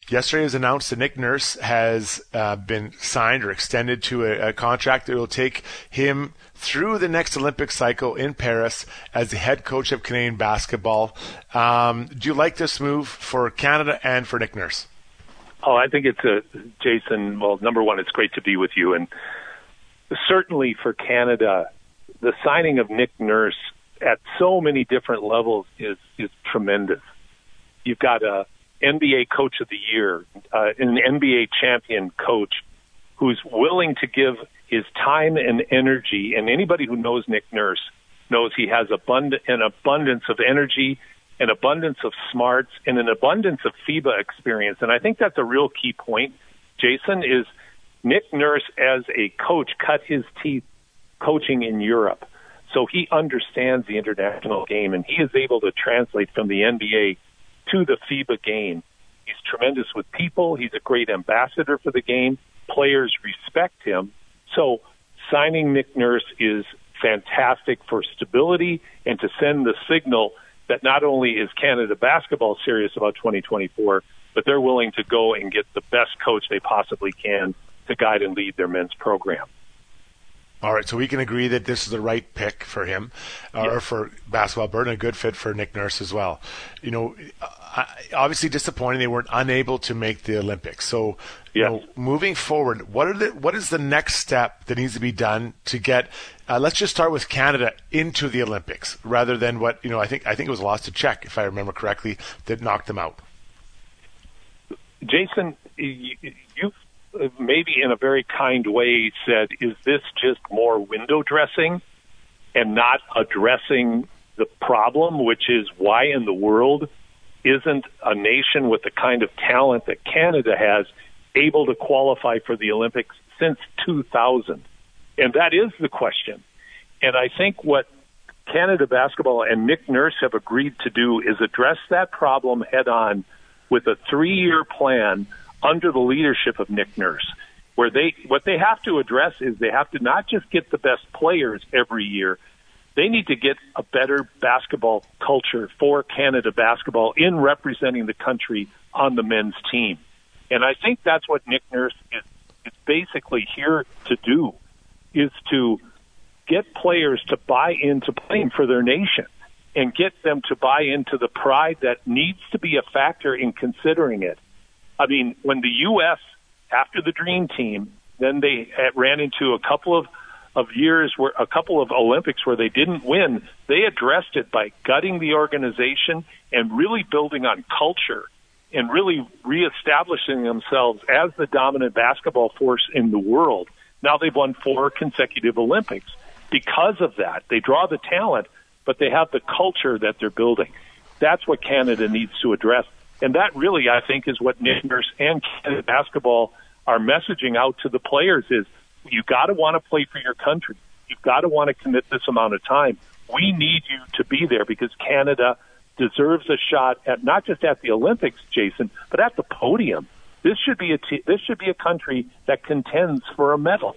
Yesterday it was announced that Nick Nurse has been signed or extended to a contract that will take him through the next Olympic cycle in Paris as the head coach of Canadian basketball. Do you like this move for Canada and for Nick Nurse? Oh, I think Jason, well, number one, it's great to be with you. And certainly for Canada, the signing of Nick Nurse at so many different levels is tremendous. You've got a NBA Coach of the Year, an NBA champion coach who's willing to give his time and energy. And anybody who knows Nick Nurse knows he has an abundance of energy, an abundance of smarts, and an abundance of FIBA experience. And I think that's a real key point, Jason, is Nick Nurse as a coach cut his teeth coaching in Europe. So he understands the international game, and he is able to translate from the NBA to the FIBA game. He's tremendous with people. He's a great ambassador for the game. Players respect him. So signing Nick Nurse is fantastic for stability and to send the signal that not only is Canada basketball serious about 2024, but they're willing to go and get the best coach they possibly can to guide and lead their men's program. All right, so we can agree that this is the right pick for him, or for Basketball Alberta, and a good fit for Nick Nurse as well. You know, obviously disappointing they weren't unable to make the Olympics. So, you know, moving forward, what is the next step that needs to be done to get? Let's just start with Canada into the Olympics, rather than what I think it was a loss to Czech, if I remember correctly, that knocked them out. Jason, you've maybe in a very kind way said, is this just more window dressing and not addressing the problem, which is why in the world isn't a nation with the kind of talent that Canada has able to qualify for the Olympics since 2000? And that is the question. And I think what Canada basketball and Nick Nurse have agreed to do is address that problem head on with a 3-year plan under the leadership of Nick Nurse, where what they have to address is they have to not just get the best players every year, they need to get a better basketball culture for Canada basketball in representing the country on the men's team. And I think that's what Nick Nurse is basically here to do, is to get players to buy into playing for their nation and get them to buy into the pride that needs to be a factor in considering it. I mean, when the U.S., after the Dream Team, then they ran into a couple of years, where a couple of Olympics where they didn't win, they addressed it by gutting the organization and really building on culture and really reestablishing themselves as the dominant basketball force in the world. Now they've won 4 consecutive Olympics. Because of that, they draw the talent, but they have the culture that they're building. That's what Canada needs to address. And that really, I think, is what Nick Nurse and Canada basketball are messaging out to the players is, you got to want to play for your country. You've got to want to commit this amount of time. We need you to be there because Canada deserves a shot at not just at the Olympics, Jason, but at the podium. This should be a country that contends for a medal.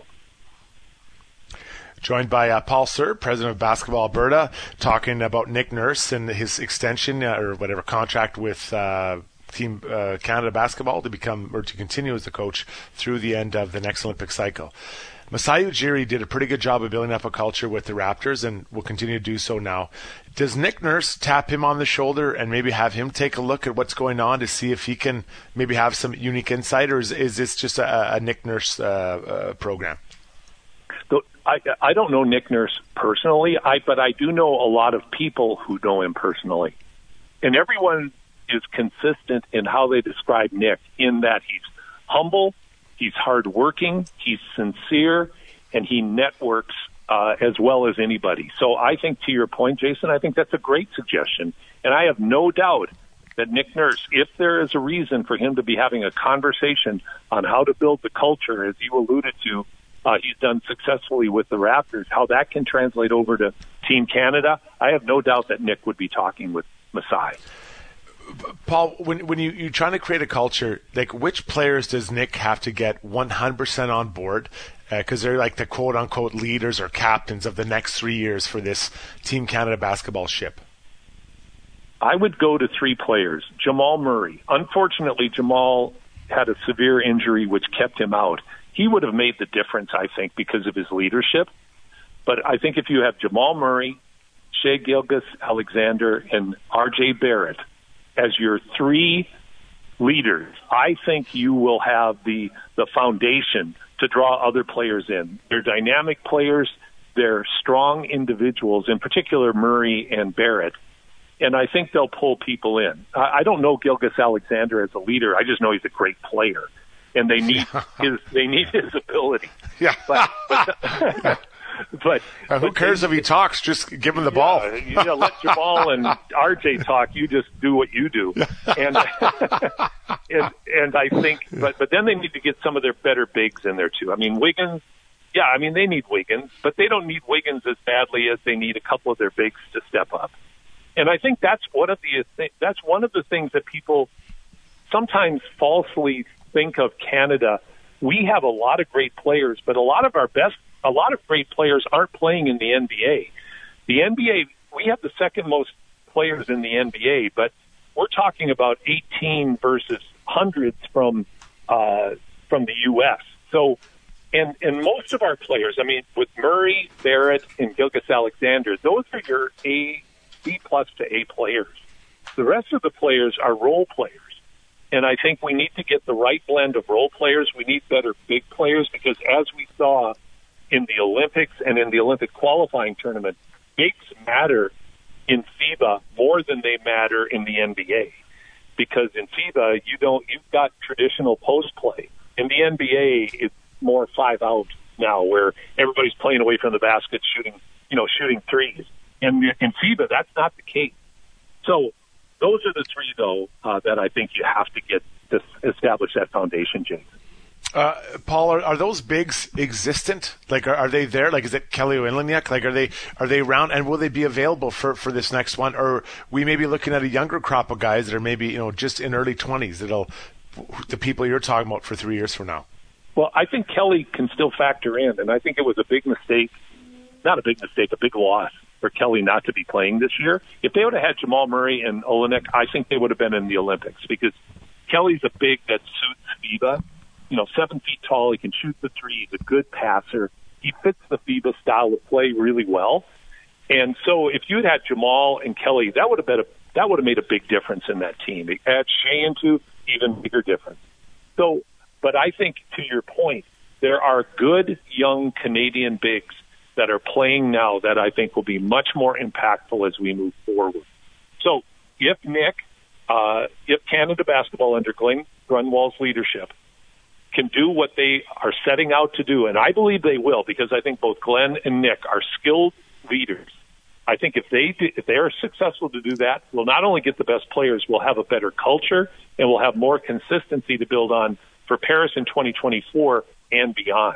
Joined by Paul Sir, president of Basketball Alberta, talking about Nick Nurse and his extension or whatever contract with Team Canada Basketball to continue as the coach through the end of the next Olympic cycle. Masai Ujiri did a pretty good job of building up a culture with the Raptors and will continue to do so now. Does Nick Nurse tap him on the shoulder and maybe have him take a look at what's going on to see if he can maybe have some unique insight, or is this just a Nick Nurse program? I don't know Nick Nurse personally, but I do know a lot of people who know him personally. And everyone is consistent in how they describe Nick, in that he's humble, he's hardworking, he's sincere, and he networks as well as anybody. So I think, to your point, Jason, I think that's a great suggestion. And I have no doubt that Nick Nurse, if there is a reason for him to be having a conversation on how to build the culture, as you alluded to, he's done successfully with the Raptors, how that can translate over to Team Canada, I have no doubt that Nick would be talking with Masai. Paul, when you're trying to create a culture, like, which players does Nick have to get 100% on board? Because they're like the quote-unquote leaders or captains of the next 3 years for this Team Canada basketball ship. I would go to 3 players. Jamal Murray. Unfortunately, Jamal had a severe injury which kept him out. He would have made the difference, I think, because of his leadership. But I think if you have Jamal Murray, Shai Gilgeous-Alexander, and R.J. Barrett as your 3 leaders, I think you will have the foundation to draw other players in. They're dynamic players. They're strong individuals, in particular Murray and Barrett. And I think they'll pull people in. I don't know Gilgeous-Alexander as a leader. I just know he's a great player, and they need his ability. Yeah. But who cares if he talks? Just give him the ball. Let Jamal and RJ talk. You just do what you do. And and I think, but then they need to get some of their better bigs in there too. I mean, Wiggins. Yeah, I mean they need Wiggins, but they don't need Wiggins as badly as they need a couple of their bigs to step up. And I think that's one of the things that people sometimes falsely think of Canada. We have a lot of great players, but a lot of great players aren't playing in the NBA. The NBA, we have the second most players in the NBA, but we're talking about 18 versus hundreds from the U.S. So, and most of our players, I mean, with Murray, Barrett, and Gilgeous-Alexander, those are your B+ to A players. The rest of the players are role players. And I think we need to get the right blend of role players. We need better big players because as we saw in the Olympics and in the Olympic qualifying tournament, bigs matter in FIBA more than they matter in the NBA. Because in FIBA, you've got traditional post play. In the NBA, it's more 5-out now where everybody's playing away from the basket, shooting threes. And in FIBA, that's not the case. So those are the 3, though, that I think you have to get to establish that foundation, Jason. Paul, are those bigs existent? Like, are they there? Like, is it Kelly Olynyk? Like, are they around? And will they be available for this next one? Or we may be looking at a younger crop of guys that are maybe just in early 20s. The people you're talking about for 3 years from now. Well, I think Kelly can still factor in, and I think it was a big mistake. Not a big mistake, a big loss for Kelly not to be playing this year. If they would have had Jamal Murray and Olynyk, I think they would have been in the Olympics because Kelly's a big that suits FIBA. 7 feet tall, he can shoot the three, he's a good passer. He fits the FIBA style of play really well. And so if you had Jamal and Kelly, that would have made a big difference in that team. Add Shai into even bigger difference. So, but I think to your point, there are good young Canadian bigs that are playing now that I think will be much more impactful as we move forward. So if Canada basketball under Glenn Grunwald's leadership can do what they are setting out to do, and I believe they will because I think both Glenn and Nick are skilled leaders. I think if they are successful to do that, we'll not only get the best players, we'll have a better culture, and we'll have more consistency to build on for Paris in 2024 and beyond.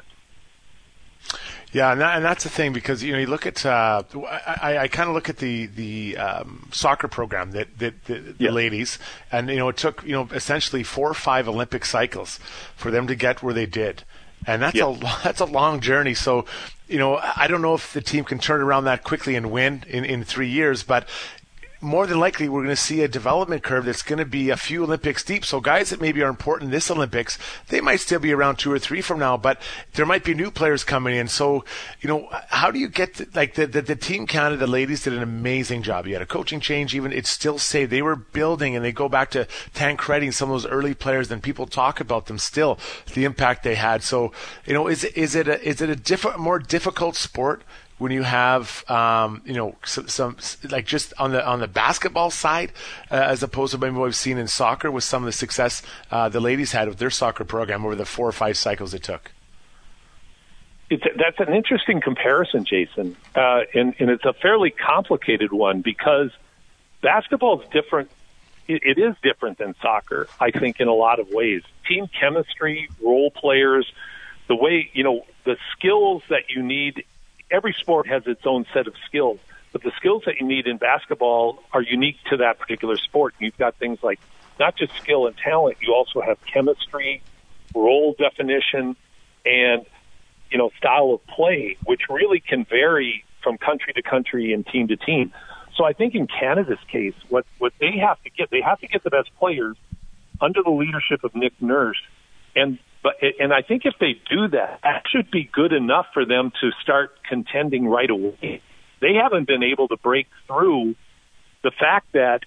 Yeah, and that's the thing because you look at I kind of look at the soccer program that the ladies, and it took essentially 4 or 5 Olympic cycles for them to get where they did, and that's a long journey. So I don't know if the team can turn around that quickly and win in 3 years, but more than likely we're going to see a development curve that's going to be a few Olympics deep. So guys that maybe are important this Olympics, they might still be around 2 or 3 from now, but there might be new players coming in. So, how do you get the Team Canada ladies did an amazing job. You had a coaching change, even it's still safe. They were building, and they go back to Tancredi and some of those early players, and people talk about them still, the impact they had. So, is it a more difficult sport when you have, some like just on the basketball side, as opposed to maybe what we've seen in soccer with some of the success the ladies had with their soccer program over the 4 or 5 cycles it took? That's an interesting comparison, Jason, and it's a fairly complicated one because basketball is different. It is different than soccer, I think, in a lot of ways. Team chemistry, role players, the way the skills that you need. Every sport has its own set of skills, but the skills that you need in basketball are unique to that particular sport. You've got things like not just skill and talent, you also have chemistry, role definition, and style of play, which really can vary from country to country and team to team. So I think in Canada's case, what they have to get the best players under the leadership of Nick Nurse. And I think if they do that, that should be good enough for them to start contending right away. They haven't been able to break through the fact that,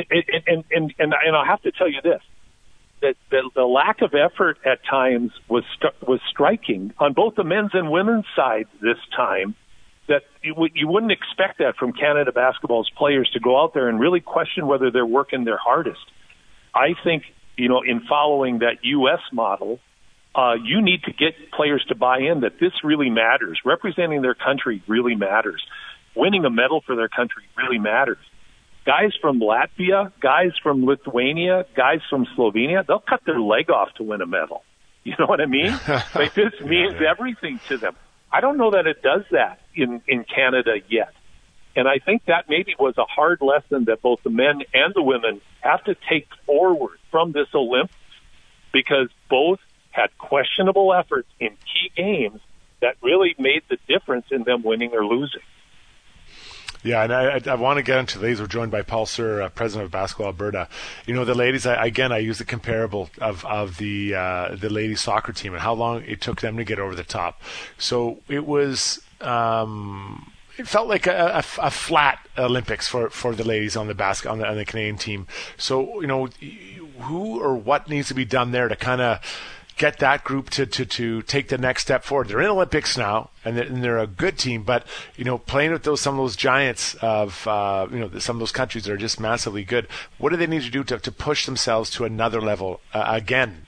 and I'll have to tell you this, that the lack of effort at times was striking on both the men's and women's side this time, that you wouldn't expect that from Canada Basketball's players to go out there and really question whether they're working their hardest. I think, in following that U.S. model, you need to get players to buy in that this really matters. Representing their country really matters. Winning a medal for their country really matters. Guys from Latvia, guys from Lithuania, guys from Slovenia, they'll cut their leg off to win a medal. You know what I mean? Like, this means everything to them. I don't know that it does that in Canada yet. And I think that maybe was a hard lesson that both the men and the women have to take forward from this Olympics, because both had questionable efforts in key games that really made the difference in them winning or losing. Yeah, and I want to get into these. We're joined by Paul Sir, president of Basketball Alberta. The ladies, I use the comparable of the ladies soccer team and how long it took them to get over the top. So it was, it felt like a flat Olympics for the ladies on the Canadian team. So, who or what needs to be done there to kind of get that group to take the next step forward? They're in Olympics now, and they're a good team, but playing with some of those giants of some of those countries that are just massively good. What do they need to do to push themselves to another level again?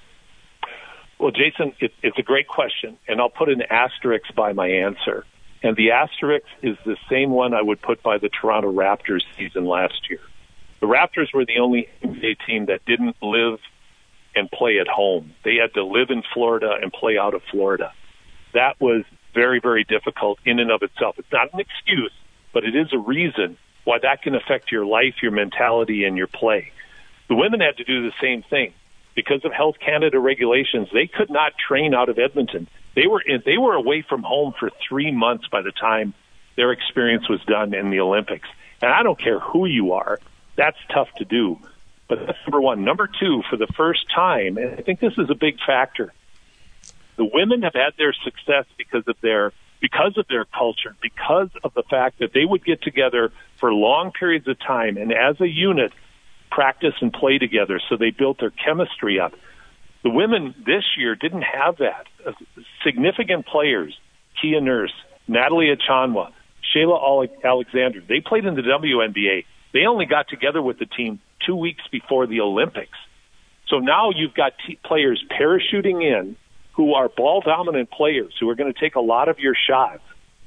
Well, Jason, it's a great question, and I'll put an asterisk by my answer. And the asterisk is the same one I would put by the Toronto Raptors season last year. The Raptors were the only NBA team that didn't live and play at home. They had to live in Florida and play out of Florida. That was very, very difficult in and of itself. It's not an excuse, but it is a reason why that can affect your life, your mentality, and your play. The women had to do the same thing. Because of Health Canada regulations, they could not train out of Edmonton. They were away from home for 3 months by the time their experience was done in the Olympics. And I don't care who you are, that's tough to do. But that's number one. Number two, for the first time, and I think this is a big factor, the women have had their success because of their culture, because of the fact that they would get together for long periods of time and as a unit practice and play together, so they built their chemistry up. The women this year didn't have that. Significant players, Kia Nurse, Natalie Achonwa, Shayla Alexander, they played in the WNBA. They only got together with the team 2 weeks before the Olympics. So now you've got players parachuting in who are ball-dominant players who are going to take a lot of your shots,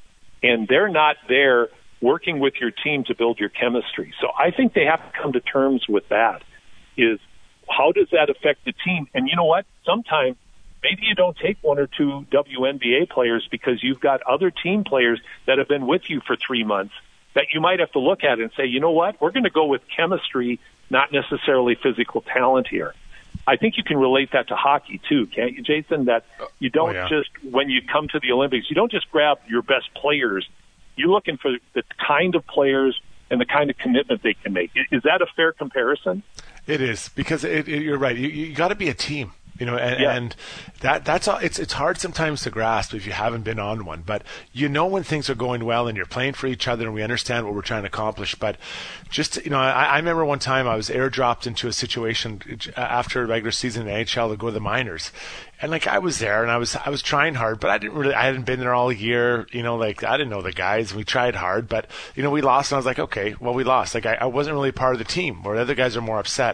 and they're not there working with your team to build your chemistry. So I think they have to come to terms with that, is how does that affect the team? And you know what? Sometimes maybe you don't take one or two WNBA players because you've got other team players that have been with you for 3 months that you might have to look at and say, you know what? We're going to go with chemistry, not necessarily physical talent here. I think you can relate that to hockey too, can't you, Jason? That you don't just, when you come to the Olympics, you don't just grab your best players. You're looking for the kind of players and the kind of commitment they can make. Is that a fair comparison? It is, because you're right. You got to be a team. And that's all. It's hard sometimes to grasp if you haven't been on one. But when things are going well and you're playing for each other and we understand what we're trying to accomplish. But just I remember one time I was airdropped into a situation after a regular season in the NHL to go to the minors, and I was there and I was trying hard, but I hadn't been there all year. I didn't know the guys. We tried hard, but we lost, and I was like, okay, well, we lost. I wasn't really part of the team, where the other guys are more upset.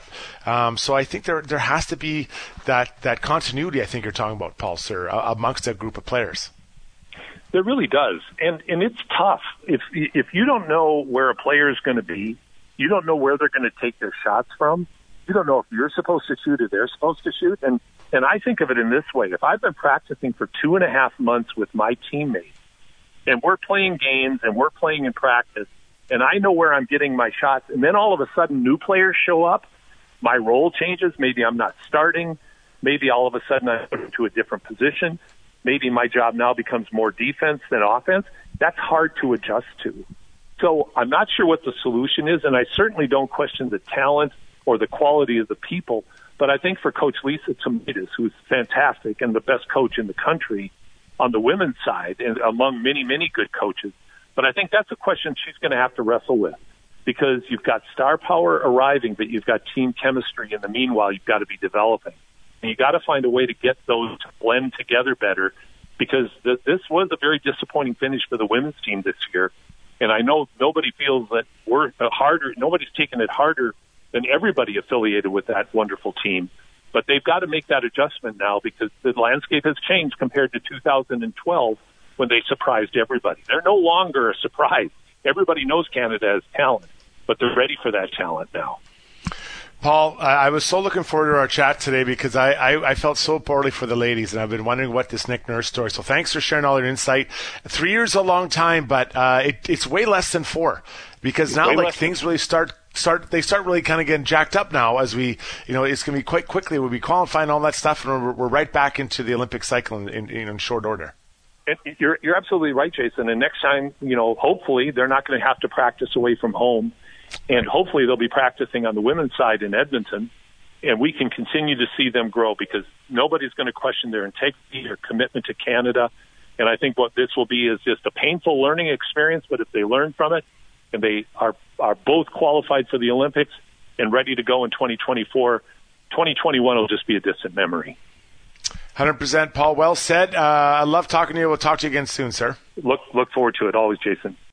So I think there has to be that continuity I think you're talking about, Paul Sir, amongst a group of players. There really does, and it's tough. If you don't know where a player is going to be, you don't know where they're going to take their shots from. You don't know if you're supposed to shoot or they're supposed to shoot. And I think of it in this way: if I've been practicing for 2.5 months with my teammates, and we're playing games and we're playing in practice, and I know where I'm getting my shots, and then all of a sudden new players show up, my role changes. Maybe I'm not starting. Maybe all of a sudden I put into a different position. Maybe my job now becomes more defense than offense. That's hard to adjust to. So I'm not sure what the solution is, and I certainly don't question the talent or the quality of the people. But I think for Coach Lisa Tomaitis, who's fantastic and the best coach in the country on the women's side, and among many, many good coaches, but I think that's a question she's going to have to wrestle with, because you've got star power arriving, but you've got team chemistry in the meanwhile you've got to be developing. And you got to find a way to get those to blend together better, because this was a very disappointing finish for the women's team this year. And I know nobody feels that nobody's taken it harder than everybody affiliated with that wonderful team. But they've got to make that adjustment now, because the landscape has changed compared to 2012 when they surprised everybody. They're no longer a surprise. Everybody knows Canada has talent, but they're ready for that talent now. Paul, I was so looking forward to our chat today, because I felt so poorly for the ladies, and I've been wondering what this Nick Nurse story. So thanks for sharing all your insight. 3 years is a long time, but it's way less than 4, because now things really start really kind of getting jacked up now, as we, it's going to be quite quickly. We'll be qualifying all that stuff, and we're right back into the Olympic cycle in short order. And you're absolutely right, Jason. And next time, hopefully they're not going to have to practice away from home. And hopefully they'll be practicing on the women's side in Edmonton, and we can continue to see them grow, because nobody's going to question their integrity or commitment to Canada. And I think what this will be is just a painful learning experience, but if they learn from it and they are both qualified for the Olympics and ready to go in 2024, 2021 will just be a distant memory. 100%, Paul. Well said. I love talking to you. We'll talk to you again soon, sir. Look forward to it always, Jason.